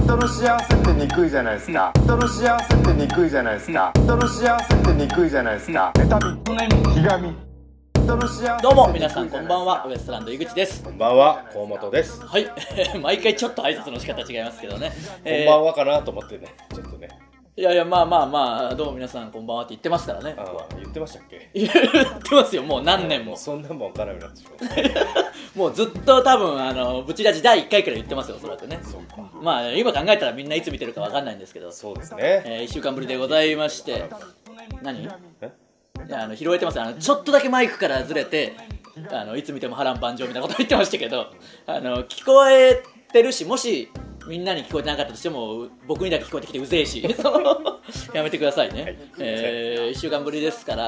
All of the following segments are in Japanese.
人の幸せってにくいじゃないですか。人の幸せってにくいじゃないですか。人の幸せってにくいじゃないですか。妬み、ひがみ。 どうも皆さんこんばんは、ウエストランド井口です。 こんばんは、河本です。 はい毎回ちょっと挨拶の仕方違いますけどね、 こんばんはかなと思ってね、ちょっとね。 いやいや、まあどうも皆さんこんばんはって言ってますからね。 言ってましたっけ？ 言ってますよ、もう何年も。 もうそんなもん分からなくなってしまもうずっと多分ブチラジ第1回から言ってますよ、おそらくね。 そうか。 まあ今考えたらみんないつ見てるか分かんないんですけど、 そうですね。 1週間ぶりでございまして、何？いや拾えてます。ちょっとだけマイクからずれて、いつ見ても波乱万丈みたいなこと言ってましたけど、聞こえてるし、もしみんなに聞こえてなかったとしても僕にだけ聞こえてきてうぜえしやめてくださいね、はい。1週間ぶりですから、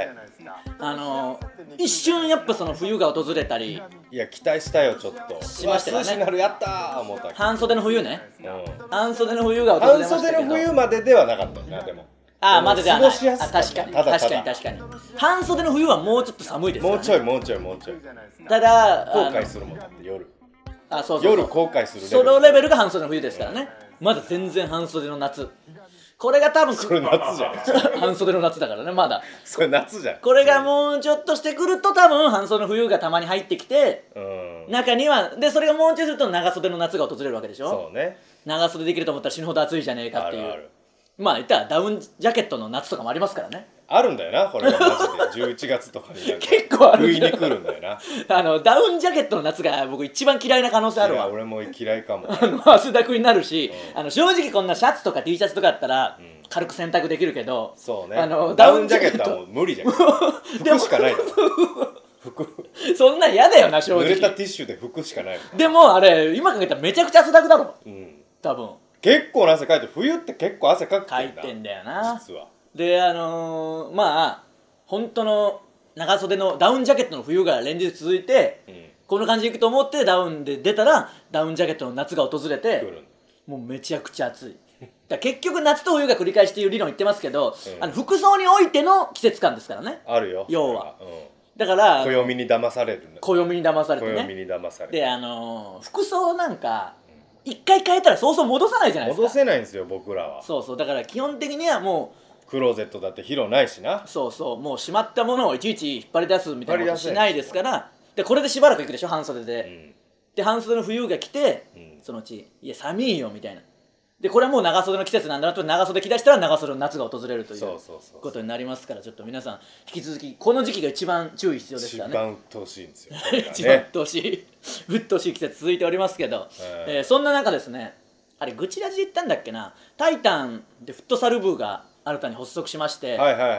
一瞬やっぱその冬が訪れたり、 いや期待したよ、ちょっとしましたよね。 涼しなるやったー思った。 半袖の冬ね、半袖の冬が訪れましたけど、 半袖の冬までではなかったよな。でもまだではない。 過ごしやすかった。 確かに半袖の冬はもうちょっと寒いですからね。 もうちょいただ後悔するもんだって。夜そう夜後悔するレベル、 そのレベルが半袖の冬ですからね。まだ全然半袖の夏、これが多分それ夏じゃん半袖の夏だからね、まだそれ夏じゃん。 これがもうちょっとしてくると多分半袖の冬がたまに入ってきて、中にはでそれがもうちょいすると長袖の夏が訪れるわけでしょ。 そうね。 長袖できると思ったら死ぬほど暑いじゃねえかっていう。 あるまあ言ったらダウンジャケットの夏とかもありますからね。 あるんだよな、これがマジで11月とかに結構ある不意に来るんだよなダウンジャケットの夏が僕一番嫌いな可能性あるわ。 いや俺も嫌いかも。 汗だくになるし、正直こんなシャツとか T シャツとかだったら軽く洗濯できるけど、 そうね。 ダウンジャケットはもう無理じゃん服しかない服そんなん嫌だよな、正直。 濡れたティッシュで服しかない。 でもあれ今かけたらめちゃくちゃ汗だくだろ、多分結構な汗かいてる。冬って結構汗かくんだ。 かいてんだよな実は。 でまあ本当の長袖のダウンジャケットの冬が連日続いて、この感じでいくと思ってダウンで出たらダウンジャケットの夏が訪れて、もうめちゃくちゃ暑いだ結局夏と冬が繰り返しっていう理論言ってますけど、服装においての季節感ですからね。 あるよ、 要は。だから暦に騙される。 暦に騙されてね。 暦に騙される。 で服装なんか一回変えたらそうそう戻さないじゃないですか。 戻せないんですよ僕らは。 そうだから基本的にはもうクローゼットだって広ないしな。 もうしまったものをいちいち引っ張り出すみたいなことしないですから。でこれでしばらくいくでしょ、半袖で、で半袖の冬が来て、そのうちいや寒いよみたいな。でこれはもう長袖の季節なんだなと、長袖着だしたら長袖の夏が訪れるということになりますから、ちょっと皆さん引き続きこの時期が一番注意必要ですからね。 一番鬱陶しいんですよ一番鬱陶しい季節続いておりますけど、そんな中ですね、あれ愚痴ラジで言ったんだっけな、タイタンでフットサル部が新たに発足しまして、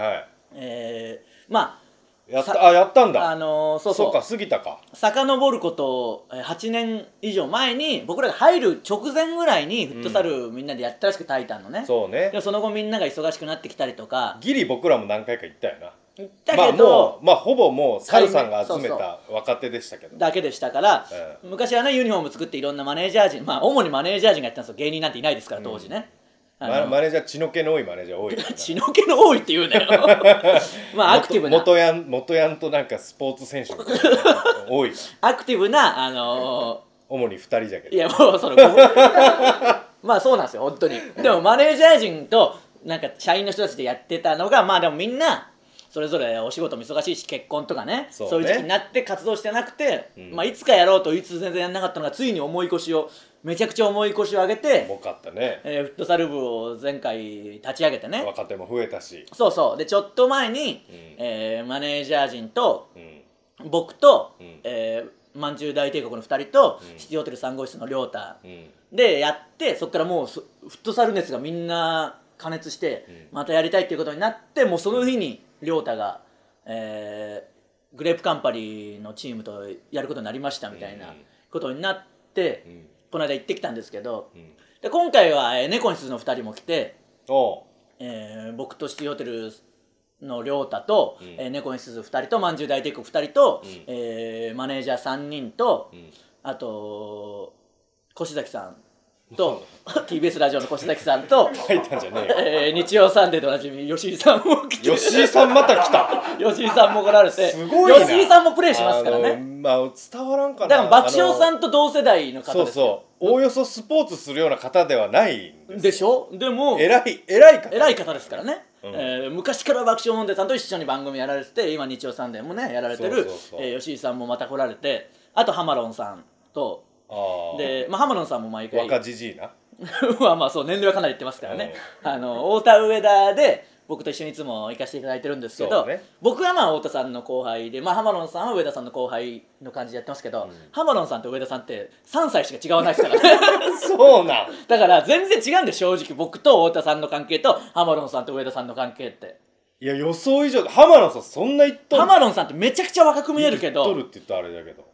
まあやったんだ。そうか、過ぎたか。 遡ること8年以上前に僕らが入る直前ぐらいにフットサルみんなでやったらしく、タイタンのね。 そうね。 でその後みんなが忙しくなってきたりとか、 ギリ僕らも何回か行ったよな。 行ったけど、 ほぼもうサルさんが集めた若手でしたけどだけでしたから、昔はねユニフォーム作っていろんなマネージャー陣、主にマネージャー陣がやってたんですよ。芸人なんていないですから当時ね。 マネージャー血の気の多いマネージャー多い血の気の多いって言うなよアクティブな元ヤンとなんかスポーツ選手みたいな多いアクティブな主に2人じゃけど、 いやもうまあそうなんですよ本当に。でもマネージャー陣となんか社員の人たちでやってたのが、でもみんなそれぞれお仕事も忙しいし、結婚とかね、そういう時期になって活動してなくて、いつかやろうといつ全然やんなかったのが、ついにめちゃくちゃ重い腰を上げて、 重かったね。 フットサル部を前回立ち上げてね、 若手も増えたし、 でちょっと前に、マネージャー陣と、僕と、まんじゅう大帝国の2人と、シティホテル3号室の亮太、でやって、そこからもうフットサル熱がみんな加熱して、またやりたいっていうことになって、もうその日に亮太が、グレープカンパニーのチームとやることになりましたみたいなことになって、この間行ってきたんですけど、で今回は猫にすずの2人も来て、僕とシティホテルの亮太と、猫にすず2人とまんじゅう大帝国2人と、マネージャー3人と、あと越崎さんとTBS ラジオの越崎さんと書いたんじゃねえよ日曜サンデーでおなじみ吉井さんも来て、 吉井さんまた来た。 吉井さんも来られて、 すごいな。 吉井さんもプレイしますからね。 まあ伝わらんかな。 だから爆笑さんと同世代の方ですよ。 そうそう、おおよそスポーツするような方ではないんです。 でしょ。でも偉い方ですからね、昔から爆笑問題さんと一緒に番組やられてて、今日曜サンデーもねやられてる吉井さんもまた来られて、あとハマロンさんと、で、ハマロンさんも毎回若じじいなまあそう、年齢はかなりいってますからね、太田上田で僕と一緒にいつも行かせていただいてるんですけど、僕は太田さんの後輩で、ハマロンさんは上田さんの後輩の感じでやってますけど、ハマロンさんと上田さんって3歳しか違わないですからねそうなんだから全然違うんで、正直僕と太田さんの関係とハマロンさんと上田さんの関係って。 いや予想以上。ハマロンさんそんな言っとる。 ハマロンさんってめちゃくちゃ若く見えるけど、 言っとるって言ったらあれだけど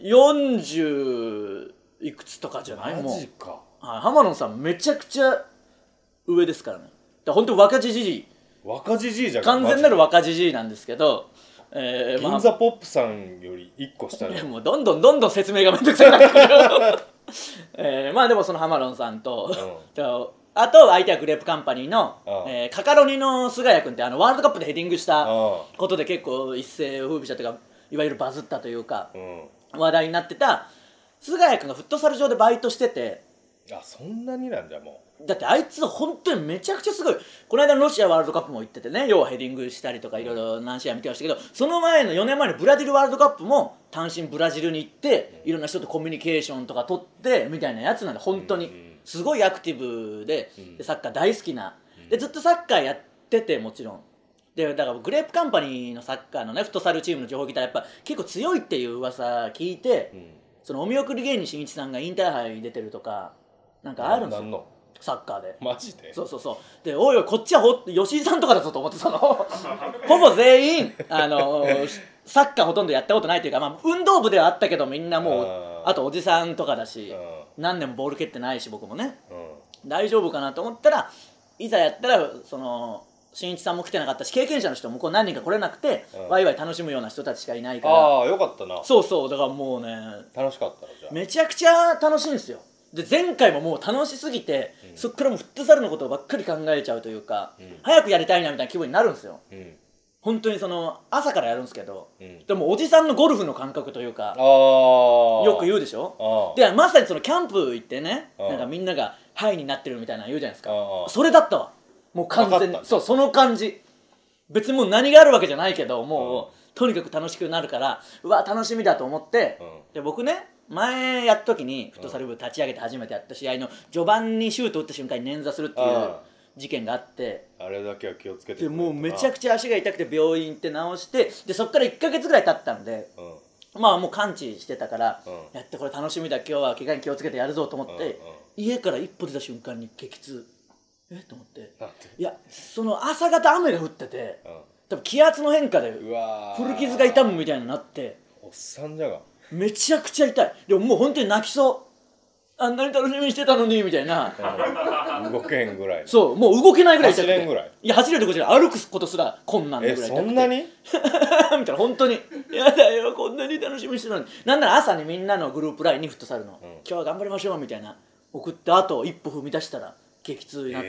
40いくつとかじゃない？ マジか。 ハマロンさんめちゃくちゃ上ですからね。だから本当若じじい、 若じじいじゃん。 完全なる若じじいなんですけど、 銀座ポップさんより1個下でもうどんどん説明がめんどくさくなってくるでもそのハマロンさんと、あと相手はグレープカンパニーのカカロニの菅谷君って、ワールドカップでヘディングしたことで結構一世を風靡したというか、いわゆるバズったというか、話題になってた菅谷君がフットサル場でバイトしてて。 そんなになんじゃ。もうだってあいつ本当にめちゃくちゃすごい。この間のロシアワールドカップも行っててね、要はヘディングしたりとかいろいろ何試合見てましたけど、その前の4年前のブラジルワールドカップも単身ブラジルに行っていろんな人とコミュニケーションとか取ってみたいなやつなんで、本当にすごいアクティブでサッカー大好きなで、ずっとサッカーやってて、もちろんで、だからグレープカンパニーのサッカーのねフットサルチームの情報聞いたらやっぱ結構強いっていう噂聞いて、そのお見送り芸人しんいちさんがインターハイ出てるとかなんかあるんですよ、サッカーで。 マジで。 そうで、おいおいこっちは吉井さんとかだぞと思って、ほぼ全員サッカーほとんどやったことないというか、運動部ではあったけどみんなもうあとおじさんとかだし、何年もボール蹴ってないし僕もね、大丈夫かなと思ったら、いざやったらしんいちさんも来てなかったし、経験者の人もこう何人か来れなくて、ワイワイ楽しむような人たちしかいないから。 よかったな。 そうだからもうね、 楽しかったのじゃあ。 めちゃくちゃ楽しいんですよ。で前回ももう楽しすぎて、そっからもうフットサルのことばっかり考えちゃうというか、早くやりたいなみたいな気分になるんですよ、本当に朝からやるんですけど、でもおじさんのゴルフの感覚というか、よく言うでしょ。でまさにキャンプ行ってね、なんかみんながハイになってるみたいなの言うじゃないですか。それだったわ、もう完全に。その感じ。別にもう何があるわけじゃないけど、もうとにかく楽しくなるから、うわ楽しみだと思って、で僕ね前やった時にフットサル部立ち上げて初めてやった試合の序盤にシュート打った瞬間に捻挫するっていう事件があって、 あれだけは気をつけて。 でもうめちゃくちゃ足が痛くて病院行って治して、でそっから1ヶ月ぐらい経ったんで、もう完治してたから、やってこれ楽しみだ、今日は怪我に気をつけてやるぞと思って、家から一歩出た瞬間に激痛と思って、いや朝方雨が降ってて、多分気圧の変化で古傷が痛むみたいになって、 おっさんじゃがめちゃくちゃ痛い。でももう本当に泣きそう、あんなに楽しみにしてたのにみたいな、 動けんぐらい。 そうもう動けないぐらい痛くて、 走れんぐらい。 いや走れるとこじゃない、歩くことすら困難なぐらい痛くて、 そんなにみたいな、本当にやだよこんなに楽しみにしてたのに。なんなら朝にみんなのグループラインにフットサルの、今日は頑張りましょうみたいな送って、あと一歩踏み出したら激痛になって、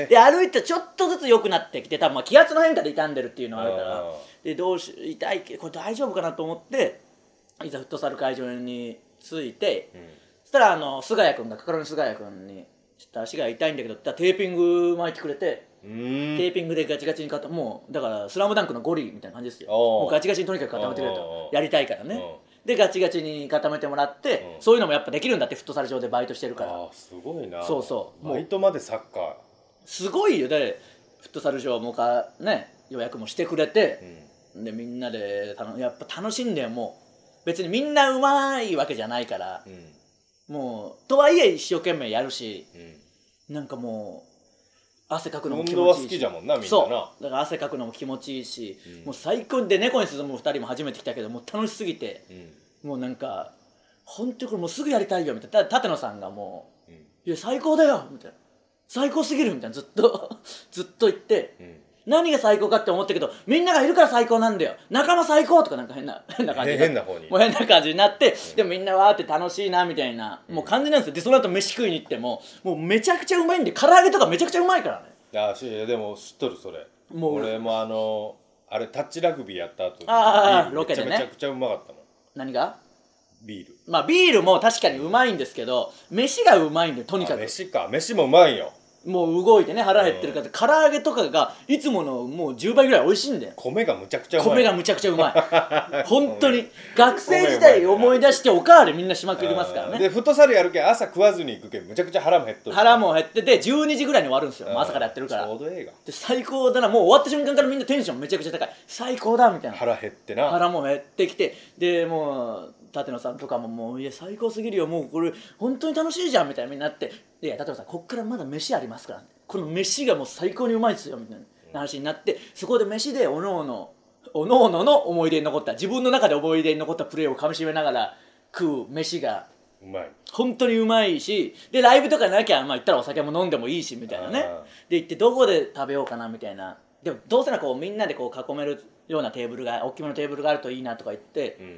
で歩いてちょっとずつ良くなってきて、多分気圧の変化で傷んでるっていうのがあるから、で痛いけどこれ大丈夫かなと思って、いざフットサル会場に着いて、そしたら菅谷君がカカロニ菅谷君に「ちょっと足が痛いんだけど」ってテーピング巻いてくれて、テーピングでガチガチにもうだからスラムダンクのゴリみたいな感じですよ。もうガチガチにとにかく固めてくれと、やりたいからね。でガチガチに固めてもらって、そういうのもやっぱできるんだって、フットサル場でバイトしてるから。 すごいな。 そうバイトまでサッカーすごいよ。でフットサル場も予約もしてくれて、でみんなでやっぱ楽しんで、もう別にみんなうまいわけじゃないから、もうとはいえ一生懸命やるし、なんかもう汗かくのも気持ちいいし、 運動は好きじゃもんなみんなな。 そうだから汗かくのも気持ちいいし、もう最高で、猫に進む2人も初めて来たけどもう楽しすぎて、もうなんか本当にこれもうすぐやりたいよみたいな。舘野さんがもう「いや最高だよ」みたいな「最高すぎる」みたいなずっと言って、何が最高かって思ったけど、みんながいるから最高なんだよ、仲間最高とかなんか変な感じで、 変な方にもう変な感じになって、でもみんなわーって楽しいなみたいな、もう感じなんですよ。でその後飯食いに行ってもうめちゃくちゃうまいんで、唐揚げとかめちゃくちゃうまいからね。 でも知っとるそれ。 もう俺もあれタッチラグビーやった後にロケでねめちゃくちゃうまかったもん。 何がビール。 まあビールも確かにうまいんですけど、飯がうまいんでとにかく。 飯もうまいよ。 もう動いてね腹減ってるから、唐揚げとかがいつものもう10倍ぐらい美味しいんだよ。 米がむちゃくちゃうまい。 米がむちゃくちゃうまい本当に学生時代思い出しておかわりみんなしまくりますからね。 でフットサルやるけん朝食わずに行くけんむちゃくちゃ腹も減っとる。 腹も減ってて12時ぐらいに終わるんですよ、朝からやってるから。 ちょうどええがで最高だな、もう終わった瞬間からみんなテンションめちゃくちゃ高い、最高だみたいな。 腹減ってな。 腹も減ってきて、でもう舘野さんとかももういや最高すぎるよ、もうこれ本当に楽しいじゃんみたいになって、いや舘野さんこっからまだ飯ありますから、この飯がもう最高にうまいですよみたいな話になって、そこで飯でおのおのの思い出に残った、自分の中で思い出に残ったプレーをかみしめながら食う飯がうまい、 本当にうまいし、でライブとかなきゃまあ言ったらお酒も飲んでもいいしみたいなね。で行ってどこで食べようかなみたいな、でもどうせならこうみんなでこう囲めるようなテーブルが、大きめのテーブルがあるといいなとか言って、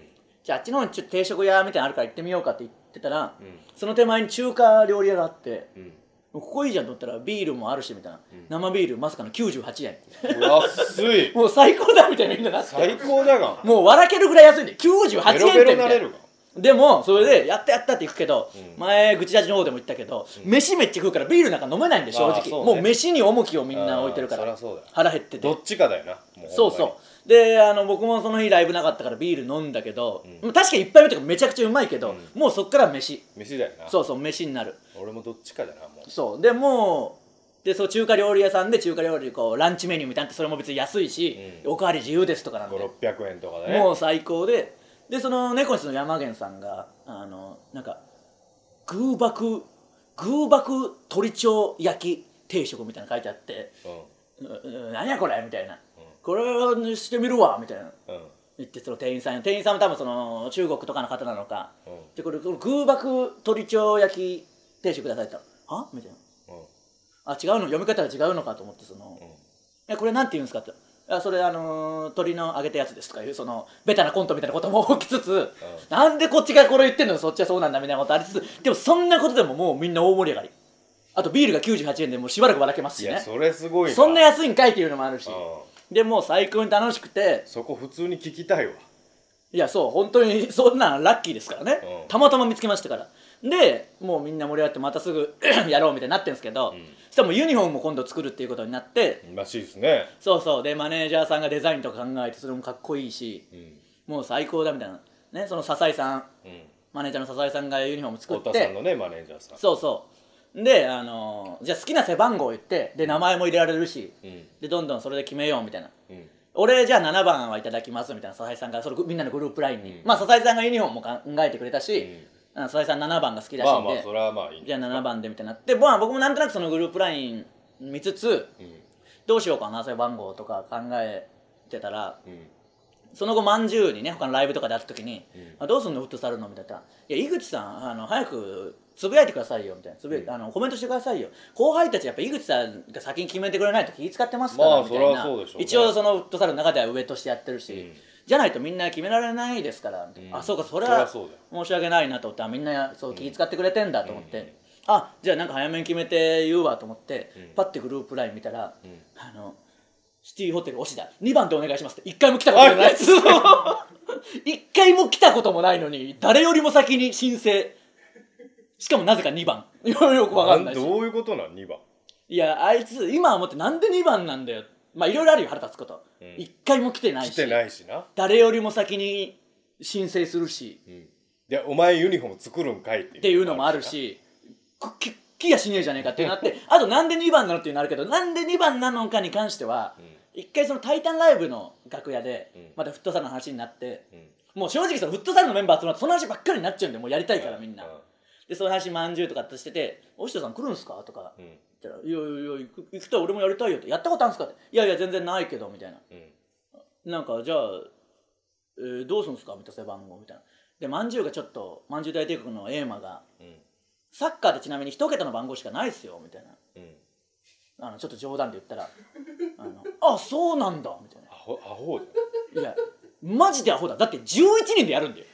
じゃああっちの方にちょっと定食屋みたいなのあるから行ってみようかって言ってたら、その手前に中華料理屋があって、ここいいじゃんと思ったらビールもあるしみたいな、生ビールまさかの98円安いもう最高だみたいなみんななって、 最高だがもう笑けるぐらい安いんで98円ってみたいな。 ベロベロなれるが。 でもそれでやったって行くけど、前愚痴ラジの方でも言ったけど、飯めっちゃ食うからビールなんか飲めないんで正直、もう飯に重きをみんな置いてるから、腹減っててどっちかだよな。 そうそうで僕もその日ライブなかったからビール飲んだけど、確かに一杯目とかめちゃくちゃうまいけど、もうそっから飯だよな。 そうそう飯になる。 俺もどっちかだなもう。 そうでもうでそう中華料理屋さんで中華料理こうランチメニューみたいなって、それも別に安いし、おかわり自由ですとかなんで 500-600円とかね、 もう最高で、その猫室の山源さんがなんか偶爆鳥腸焼き定食みたいなの書いてあって、何やこれみたいな、これにしてみるわみたいな、言って、その店員さんも多分その中国とかの方なのか、でこれ偶爆鳥腸焼き定食くださいって言ったら、はみたいな、あ違うの、読み方が違うのかと思って、これなんて言うんですかって、それ鳥の揚げたやつですとかいうそのベタなコントみたいなことも起きつつ、なんでこっちがこれ言ってんのそっちはそうなんだみたいなことありつつ、でもそんなことでももうみんな大盛り上がり、あとビールが98円でもうしばらく笑けますしね。 いやそれすごいな、 そんな安いんかいっていうのもあるし、でもう最高に楽しくて、 そこ普通に聞きたいわ。 いやそう本当にそんなラッキーですからね、たまたま見つけましたから。でもうみんな盛り上がってまたすぐやろうみたいになってるんですけど、そしたらもうユニフォームも今度作るっていうことになって、 らしいですね。 そうでマネージャーさんがデザインとか考えて、それもかっこいいし、もう最高だみたいなね。その笹井さん、マネージャーの笹井さんがユニフォーム作って、 太田さんのねマネージャーさん、 そうでじゃあ好きな背番号を言って、で名前も入れられるし、でどんどんそれで決めようみたいな、俺じゃあ7番はいただきますみたいな、笹井さんがそれみんなのグループラインに、まあ笹井さんがユニフォームも考えてくれたし、笹井さん7番が好きらしいんで、 それはまあいい、 じゃあ7番でみたいになって、僕もなんとなくそのグループライン見つつ、どうしようかな背番号とか考えてたら、その後まんじゅうにね他のライブとかで会った時に、どうすんのフットサルのみたいな、いや井口さん早くつぶやいてくださいよみたいな、コメントしてくださいよ、後輩たちやっぱ井口さんが先に決めてくれないと気使ってますからみたいな、一応そのフットサルの中では上としてやってるし、じゃないとみんな決められないですからみたいな、そうかそれは申し訳ないなと思って、みんなそう気使ってくれてんだと思って、じゃあなんか早めに決めて言うわと思って、パッてグループライン見たら、シティホテル押田2番でお願いしますって1回も来たことないです1回も来たこともないのに誰よりも先に申請、しかもなぜか2番よく分かんないし、 どういうことなん2番、 いやあいつ今思ってなんで2番なんだよ、まあいろいろあるよ腹立つこと、1回も来てないしな、誰よりも先に申請するし、 でお前ユニフォーム作るんかいっていうのもあるし、来やしねえじゃねえかってなって、あとなんで2番なのっていうのあるけど、なんで2番なのかに関しては、一回そのタイタンライブの楽屋でまたフットサルの話になって、もう正直そのフットサルのメンバー集まるとその話ばっかりになっちゃうんで、もうやりたいからみんな、でその話まんじゅうとかってしてて「押田さん来るんすか?」とか言ったら「いや行くと俺もやりたいよ」って「やったことあるんすか?」って「いや全然ないけど」みたいな、なんかじゃあ、どうするんすかみたいな背番号みたいな。でまんじゅうがちょっとまんじゅう大帝国のエーマが、サッカーでちなみに1桁の番号しかないっすよみたいな、ちょっと冗談で言ったらあそうなんだみたいな、 アホいやマジでアホだ、だって11人でやるんだよ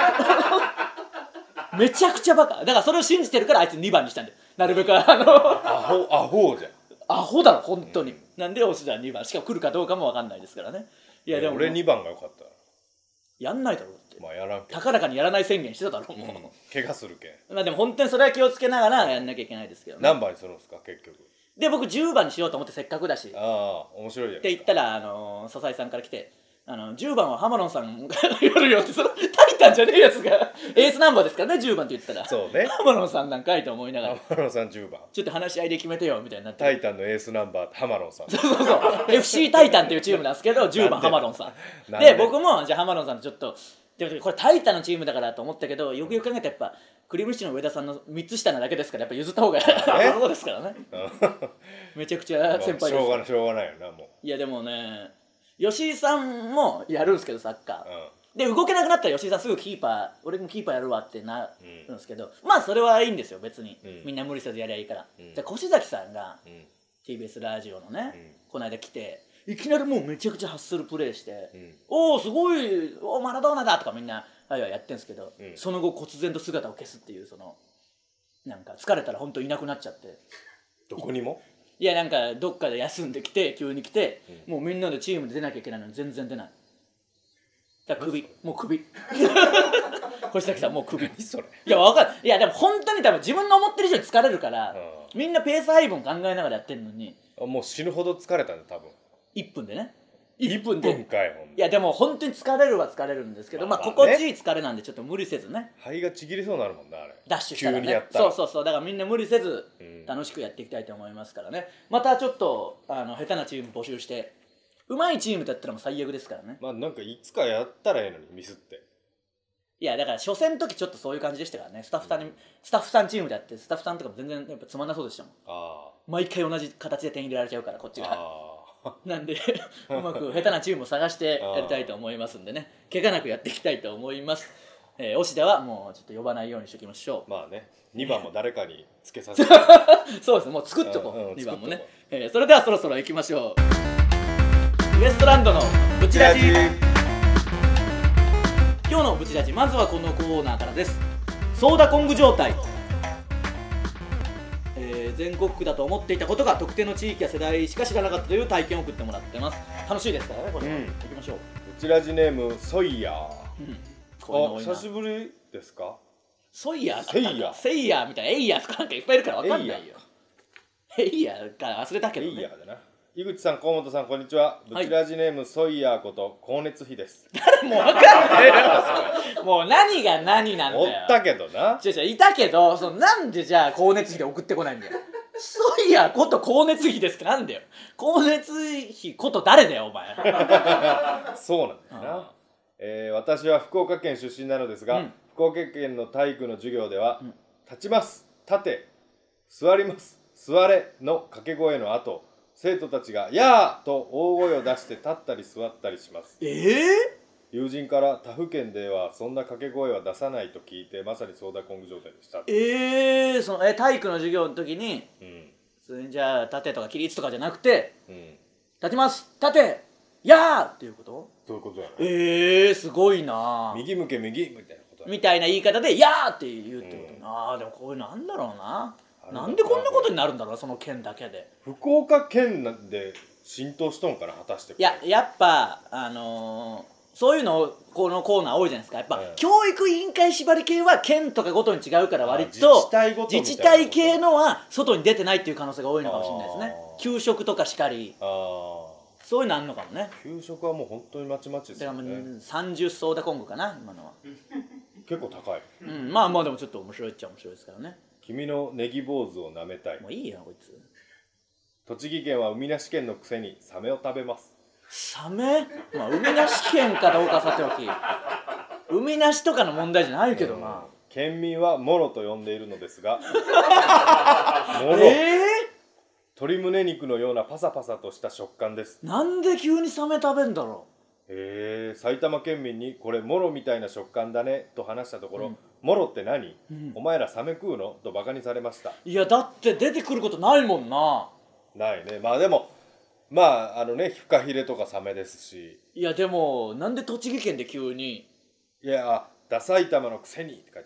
めちゃくちゃバカだから、それを信じてるからあいつ2番にしたんだよ、なるべくアホじゃん、 アホだろ本当に、なんで押田2番しかも来るかどうかも分かんないですからね。いやでも俺2番が良かった。 やんないだろうって、 まあやらんけど高らかにやらない宣言してただろうもう、 怪我するけん。 まあでも本当にそれは気をつけながらやんなきゃいけないですけどね。 何番にするんですか結局。 で僕10番にしようと思って、せっかくだしってああ面白いじゃないですか。 言ったら笹井さんから来て、10番は浜野さんがやるよって、そのタイタンじゃねえやつがエースナンバーですからね、10番って言ったら。 そうね浜野さんなんかいと思いながら、 浜野さん10番。 ちょっと話し合いで決めてよみたいになって、 タイタンのエースナンバー浜野さん。 そうそう FC タイタンっていうチームなんですけど、10番浜野さんなんでで、僕もじゃあ浜野さんとちょっと、でもこれタイタンのチームだからと思ったけど、よくよく考えたらやっぱクリームシチューの上田さんの3つ下なだけですから、やっぱ譲った方がそうですからね。めちゃくちゃ先輩です。 しょうがないよなもう。 いやでもね、吉井さんもやるんですけど、サッカー、 うんで動けなくなったら吉井さんすぐキーパー、俺もキーパーやるわってなるんですけど、まあそれはいいんですよ別に、みんな無理せずやりゃいいから、じゃあ越崎さんが、TBS ラジオのね、この間来ていきなりもうめちゃくちゃハッスルプレーして、おおすごい、おマラドーナだとかみんなやってんですけど、その後忽然と姿を消すっていう、そのなんか疲れたら本当いなくなっちゃって、 どこにも。 いやなんかどっかで休んできて急に来て、もうみんなでチームで出なきゃいけないのに全然出ない。だからもう首越崎さんもう首。 何それ。 いや分かる。いやでも本当に多分自分の思ってる以上に疲れるから、みんなペース配分考えながらやってるのに、 もう死ぬほど疲れたんだ多分。 1分でね、1分で。 1分かいほんいやでも本当に疲れるは疲れるんですけど、まあまあね心地いい疲れなんでちょっと無理せずね、 肺がちぎりそうになるもんなあれ。 ダッシュしたらね、 急にやったら。 そうだからみんな無理せず楽しくやっていきたいと思いますからね。またちょっと下手なチーム募集して、うまいチームだったらもう最悪ですからね。 まあなんかいつかやったらええのにミスって。 いやだから初戦の時ちょっとそういう感じでしたからね。スタッフさんチームでやって、スタッフさんとかも全然やっぱつまんなそうでしたもん。 あ毎回同じ形で点入れられちゃうからこっちが。 あなんでうまく下手なチームを探してやりたいと思いますんでね、怪我なくやっていきたいと思います。押田はもうちょっと呼ばないようにしておきましょう。 まあね2番も誰かにつけさせてそうですね、もう作っとこう、 うん 2番もね。それではそろそろ行きましょう。ウエストランドのブチラジ。今日のブチラジ、まずはこのコーナーからです。ソーダコング状態。全国区だと思っていたことが特定の地域や世代しか知らなかったという体験を送ってもらってます。楽しいですからねこれは。行きましょう。 ブチラジネームソイヤー。 こういうの多いな。 久しぶりですか。 ソイヤー、 セイヤーセイヤーみたいな、エイヤーとかなんかいっぱいいるから分かんないよ。エイヤーか忘れたけどね。 エイヤーだな。井口さん、河本さん、こんにちは。ブチラジネームソイヤーこと高熱費です。 もう分かんないよ。もう何が何なんだよ。 おったけどな。 いたけど、なんでじゃあ光熱費で送ってこないんだよ。ソイヤーこと光熱費ですってなんだよ。光熱費こと誰だよお前。 そうなんだよな。私は福岡県出身なのですが、福岡県の体育の授業では、立ちます、立て、座ります、座れの掛け声の後、生徒たちがやーと大声を出して立ったり座ったりします。友人から他府県ではそんな掛け声は出さないと聞いて、まさにソーダコング状態でした。 体育の授業の時に、それじゃあ立てとか起立とかじゃなくて、立ちます立てやーっていうこと？ そういうことやね。 すごいな。 右向け右みたいなことみたいな言い方でやーって言うってことな。でもこういうのなんだろうな。なんでこんなことになるんだろう、その県だけで。 福岡県で浸透しとんかな、果たして。 やっぱそういうのこのコーナー多いじゃないですか。やっぱ、教育委員会縛り系は県とかごとに違うから割と自治体系のは外に出てないっていう可能性が多いのかもしれないですね。給食とかしかり、そういうのあんのかもね。 給食はもう本当にまちまちですよね。 だからもう30ソーダコングかな今のは。 結構高い。 まあでもちょっと面白いっちゃ面白いですからね。 君のネギ坊主を舐めたい。 もういいよこいつ。 栃木県は海なし県のくせにサメを食べます。 サメ？まあ海なし県かどうかさておき、海なしとかの問題じゃないけどな。 県民はモロと呼んでいるのですがモロ、鶏胸肉のようなパサパサとした食感です。 なんで急にサメ食べんだろう。埼玉県民にこれモロみたいな食感だねと話したところ、モロって何、お前らサメ食うのとバカにされました。 いやだって出てくることないもんな。 ないね。まあでもフカヒレとかサメですし。 いやでもなんで栃木県で急に。 いやダ埼玉のくせにって書いてますね。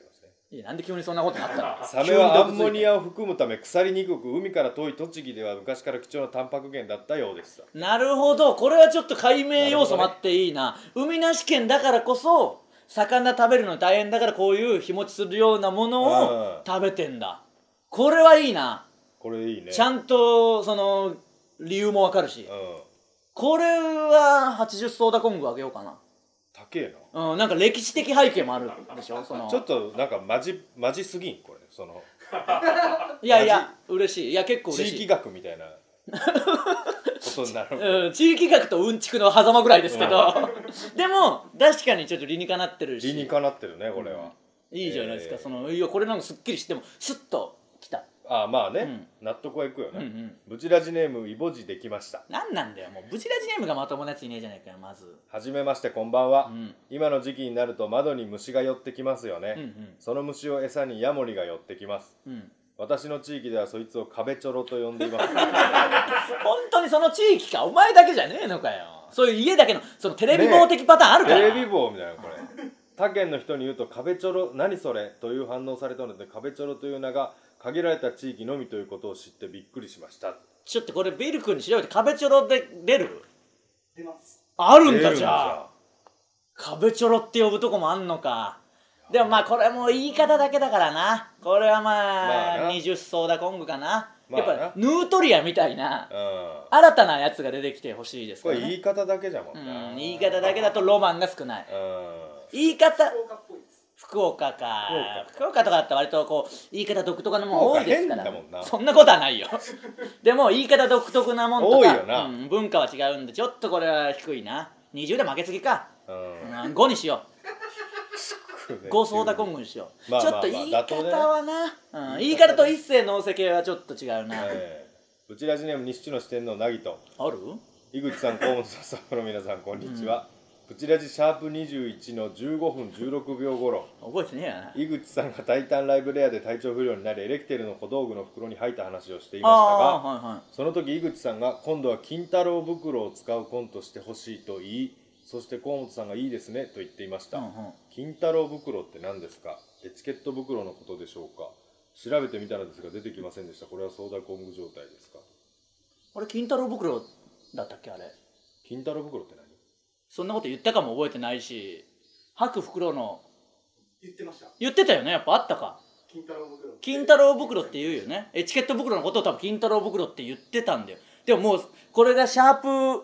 いやなんで急にそんなことになったの。 サメはアンモニアを含むため腐りにくく、海から遠い栃木では昔から貴重なタンパク源だったようです。 なるほど、これはちょっと解明要素もあっていいな。海なし県だからこそ魚食べるの大変だからこういう日持ちするようなものを食べてんだ。これはいいな。 これいいね。 ちゃんとその理由もわかるし、これは80ソーダコングあげようかな。 高えな。 なんか歴史的背景もあるでしょ。そのちょっとなんかマジすぎんこれ。そのいやいや嬉しい。いや結構嬉しい。 地域学みたいなことになる。 地域学とうんちくの狭間ぐらいですけどでも確かにちょっと理にかなってるし。 理にかなってるねこれは。 いいじゃないですか。そのいやこれなんかすっきりしてもスッときた。 まあね、納得はいくよね。ブチラジネームイボジできました。 なんなんだよもうブチラジネームがまともなやついねえじゃないかよ。まずはじめましてこんばんは。今の時期になると窓に虫が寄ってきますよね。その虫を餌にヤモリが寄ってきます。私の地域ではそいつを壁チョロと呼んでいます本当にその地域か。お前だけじゃねえのかよ。そういう家だけのそのテレビ棒的パターンあるから、 テレビ棒みたいなこれ他県の人に言うと壁チョロ何それという反応されたので、壁チョロという名が限られた地域のみということを知ってびっくりしました。 ちょっとこれビル君に調べて壁チョロで出る？ 出ます。 あるんだ。じゃあ壁チョロって呼ぶとこもあんのか。でもまあこれも言い方だけだからな。これはまあ20ソーダコングかな。やっぱヌートリアみたいな新たなやつが出てきてほしいですからね。 これ言い方だけじゃもんな。 言い方だけだとロマンが少ない。言い方福岡か。福岡とかだったら割とこう言い方独特なもん多いですから。そんなことはないよでも言い方独特なもんとか多いよな、 文化は違うんでちょっとこれは低いな。20で負けすぎか。5にしよう。5ソーダコングにしよう。ちょっと言い方はな、言い方と一世の世間はちょっと違うな。 ブチラジネーム西地の四天王なぎとある？ 井口さん、河本さん、スタッフの皆さんこんにちは。ブチラジシャープ21の15分16秒頃、 覚えてねえやな。 井口さんがタイタンライブレアで体調不良になりエレキテルの小道具の袋に入った話をしていましたが、その時井口さんが今度は金太郎袋を使うコントしてほしいと言い、そして河本さんがいいですねと言っていました。金太郎袋って何ですか？エチケット袋のことでしょうか？調べてみたのですが出てきませんでした。これはソーダコング状態ですか？ あれ金太郎袋だったっけあれ。 金太郎袋って何？ そんなこと言ったかも覚えてないし、吐く袋の言ってました。 言ってたよね。やっぱあったか。 金太郎袋。 金太郎袋って言うよね。エチケット袋のことを多分金太郎袋って言ってたんだよ。でももうこれがシャープ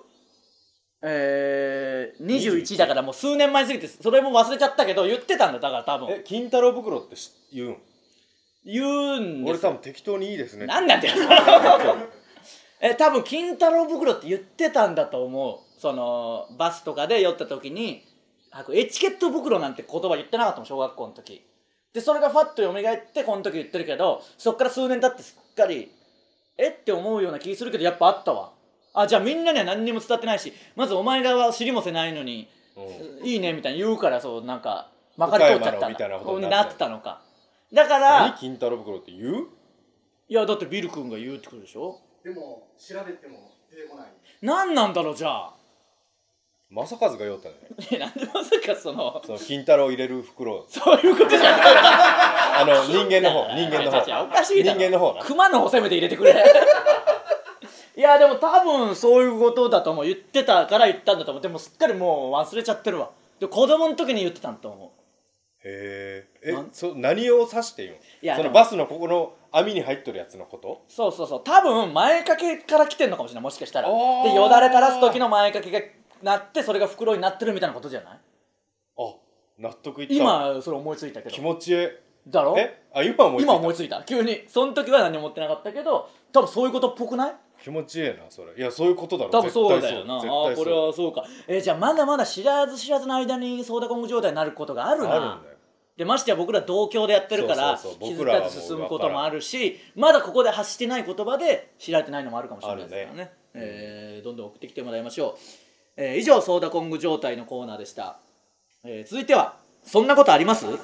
21だからもう数年前すぎてそれも忘れちゃったけど言ってたんだ。だから多分金太郎袋って言うんですよ。 俺多分適当にいいですね。 なんなんだよ多分金太郎袋って言ってたんだと思う。そのバスとかで酔った時にエチケット袋なんて言葉言ってなかったもん小学校の時で。それがファッと蘇ってこの時言ってるけど、そっから数年経ってすっかりって思うような気するけど、やっぱあったわ。じゃあみんなには何にも伝わってないし、まずお前が知りもせないのに、いいねみたいに言うから、そうなんかまかり通っちゃったみたいなことになってたのか。だから何金太郎袋って言う？ いやだってビル君が言うってことでしょ。 でも調べても出てこない。 何なんだろうじゃあ。 正和が言おったね。 なんでまさかその金太郎入れる袋。 そういうことじゃない人間の方おかしいだろ。 人間の方な。 熊の方攻めて入れてくれいやでも多分そういうことだと思う。言ってたから言ったんだと思う。でもすっかりもう忘れちゃってるわ。で子供の時に言ってたんだと思う。 へえ。何を指して言うの？ いやそのバスのここの網に入ってるやつのこと？ そう多分前掛けから来てんのかもしれない。もしかしたらでよだれ垂らす時の前掛けがなってそれが袋になってるみたいなことじゃない？ 納得いった。 今それ思いついたけど。 気持ちいいだろ？今思いついた急に。その時は何も思ってなかったけど多分そういうことっぽくない？ 気持ちいいなそれ。いやそういうことだろ。 多分そうだよな。これはそうか。じゃあまだまだ知らず知らずの間にソーダコング状態になることがあるな。 あるんだよ。 でましてや僕ら同郷でやってるから気づかず進むこともあるし、まだここで発してない言葉で知られてないのもあるかもしれないですからね。どんどん送ってきてもらいましょう。以上ソーダコング状態のコーナーでした。続いてはそんなことあります？そ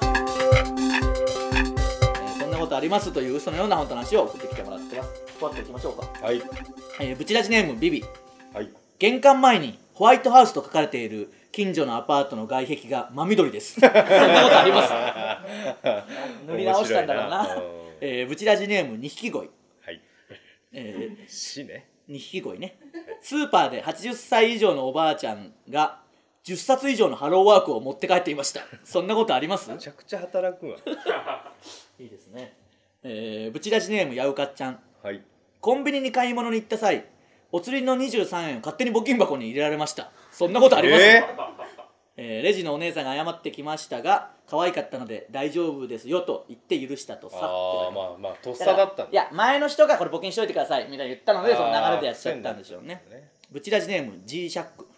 んなことありますという嘘のような本当の話を送ってきてもらってます。スパッといきましょうか。 はい。 ブチラジネームビビ。 はい。 玄関前にホワイトハウスと書かれている近所のアパートの外壁が真緑ですそんなことあります塗り直したんだろうな。ブチラジネーム2匹鯉。 はい。しね。 2匹鯉ね。スーパーで80歳以上のおばあちゃんが10冊以上のハローワークを持って帰っていました。そんなことあります？ めちゃくちゃ働くわいいですね。ブチラジネームやうかっちゃん。 はい。 コンビニに買い物に行った際、お釣りの23円を勝手に募金箱に入れられました。そんなことあります？レジのお姉さんが謝ってきましたが、可愛かったので大丈夫ですよと言って許したとさ。 ああ、まあとっさだったんだ。 いや、前の人がこれ募金しといてくださいみたいに言ったので、その流れでやっちゃったんでしょうね。ブチラジネーム G シャック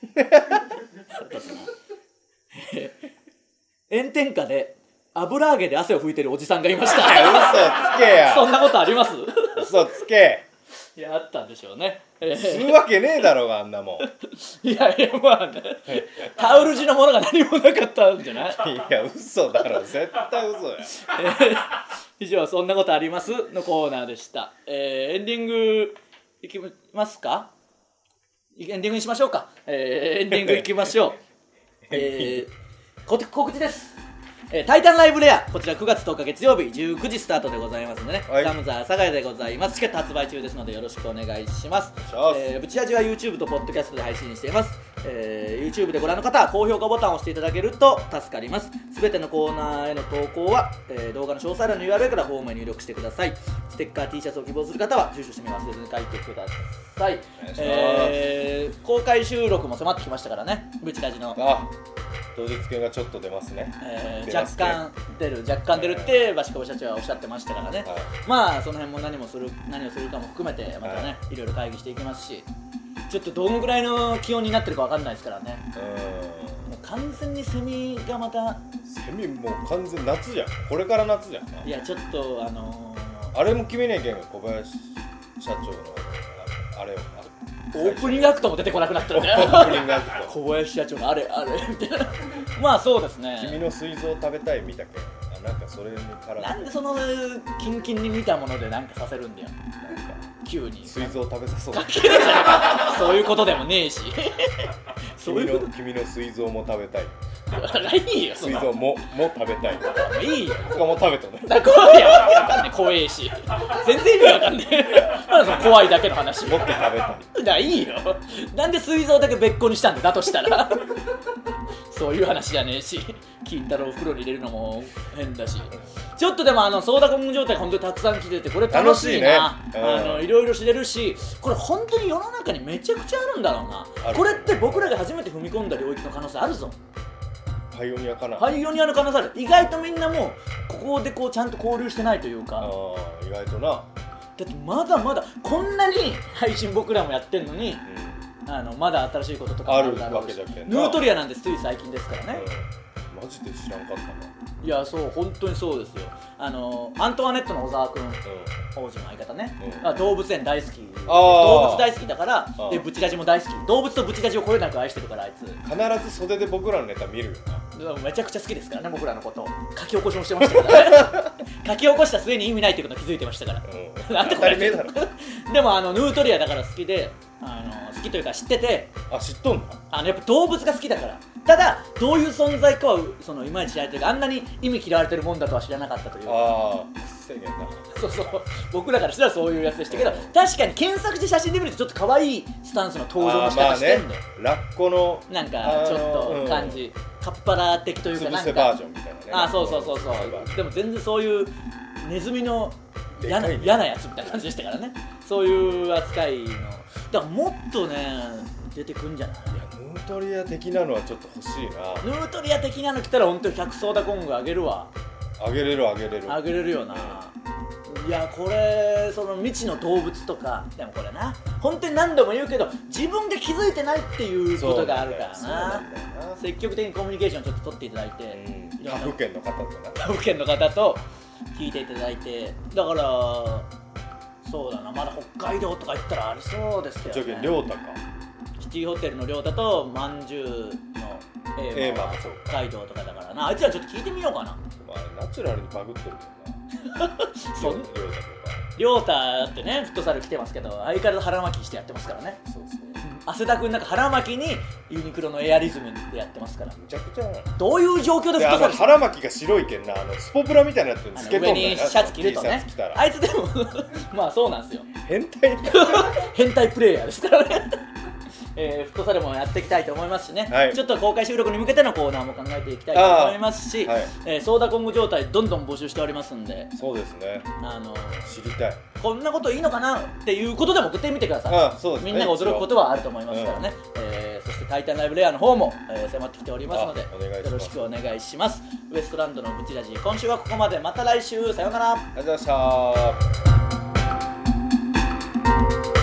炎天下で油揚げで汗を拭いてるおじさんがいました。 嘘つけやそんなことあります？ 嘘つけ。 いや、あったんでしょうね。 するわけねえだろうが、あんなもん。 いやまあね、タオル地のものが何もなかったんじゃない？ いや、嘘だろ、絶対嘘や。 以上、そんなことありますのコーナーでした。エンディングいきますか？エンディングにしましょうか。エンディングいきましょう。告知です。タイタンライブレア、こちら9月10日月曜日19時スタートでございますのでね、 はい、 サムザー佐賀でございます。チケット発売中ですのでよろしくお願いします。ブチラジは YouTube と Podcast で配信しています。YouTube でご覧の方は高評価ボタンを押していただけると助かります。すべてのコーナーへの投稿は、動画の詳細欄の URL からフォームに入力してください。ステッカー T シャツを希望する方は住所氏名忘れずに書いてください。公開収録も迫ってきましたからね、ブチラジの。 当日券がちょっと出ますね。 若干出るってバシコブ社長はおっしゃってましたからね、まあその辺も何をするかも含めてまたね、いろいろ会議していきますし、ちょっとどのぐらいの気温になってるか分かんないですからね。もう完全にセミがまたセミもう完全夏じゃん。これから夏じゃん。 いやちょっとあれも決めねえけんが小林社長のあれをオープニングアクトも出てこなくなったよね。小林社長のあれみたいな。まあそうですね。 君の膵臓食べたい見たけど、なんかそれに絡んで。 なんでそのキンキンに見たものでなんかさせるんだよ。なんか急に膵臓食べさそう。 そういうことでもねえし。 君の膵臓も食べたい。 いいよ。 膵臓も食べたい。 いいよ。 他も食べとね。 いやわかんねえ、怖えし。全然意味わかんねえ。なんでその怖いだけの話。 もっと食べたい。 いいよ。なんで膵臓だけ別個にしたんだとしたら。そういう話じゃねえし、金太郎を袋に入れるのも変だし。ちょっとでもソーダコング状態本当にたくさん来てて、これ楽しいな。いろいろ知れるし、これ本当に世の中にめちゃくちゃあるんだろうな。これって僕らが初めて踏み込んだ領域の可能性あるぞ。 パイオニアかな。 パイオニアの可能性ある。意外とみんなもうここでこうちゃんと交流してないというか。 意外とな。だってまだまだこんなに配信僕らもやってんのに、まだ新しいこととかもあるだろうし、ヌートリアなんてつい最近ですからね。 マジで知らんかったな。 いや、そう本当にそうですよ。アントワネットの小沢君、王子の相方ね、動物園大好き、動物大好きだから、でブチラジも大好き、動物とブチラジをこれなく愛してるから、あいつ必ず袖で僕らのネタ見るよな。めちゃくちゃ好きですからね、僕らのこと書き起こしもしてましたからね。書き起こした末に意味ないっていうことに気づいてましたから。なんでこれでもヌートリアだから好きで、好きというか知ってて。 知っとんの？ やっぱ動物が好きだから。ただどういう存在かはいまいち知られてる、あんなに意味嫌われてるもんだとは知らなかったという。 制限だ。 そう僕らからしたらそういうやつでしたけど、確かに検索して写真で見るとちょっと可愛いスタンスの登場の仕方してんだよ。 ラッコのなんかちょっと感じ、カッパラ的というか、なんかつぶせバージョンみたいなね。 そうでも全然そういうネズミの嫌なやつみたいな感じでしたからね。そういう扱いのだからもっとね出てくんじゃない？ ヌートリア的なのはちょっと欲しいな。 ヌートリア的なの来たら本当に100ソーダコングあげるわ。 あげれるよな。 いや、これその未知の動物とかでもこれな、本当に何度も言うけど自分が気づいてないっていうことがあるからな。積極的にコミュニケーションちょっと取っていただいて、 他府県の方と聞いていただいて、だからそうだな、まだ北海道とか行ったらありそうですけどね。 亮太か。 シティホテルの亮太とまんじゅうのエーマは北海道とかだからな。あいつらちょっと聞いてみようかな。 ナチュラルにバグってるけどな。亮太ってね、フットサル来てますけど、相変わらず腹巻きしてやってますからね。 汗田くんなんか腹巻きにユニクロのエアリズムでやってますから。 むちゃくちゃな。 どういう状況ででフットサル腹巻きが白いけんな、スポプラみたいなやつにつけとんだよ上にシャツ着るとね T シャツ着たらあいつでもまあそうなんですよ変態変態プレイヤーですからねフットサルもやっていきたいと思いますしね、 はいちょっと公開収録に向けてのコーナーも考えていきたいと思いますし、 はいソーダコング状態どんどん募集しておりますんで、 そうですね、知りたい。 こんなこといいのかなっていうことでも送ってみてください。 そうですね、 みんなが驚くことはあると思いますからね、そしてタイタンライブレアの方も、迫ってきておりますのでお願いしますよろしくお願いします。ウエストランドのブチラジ今週はここまで、また来週さようなら。 ありがとうございました。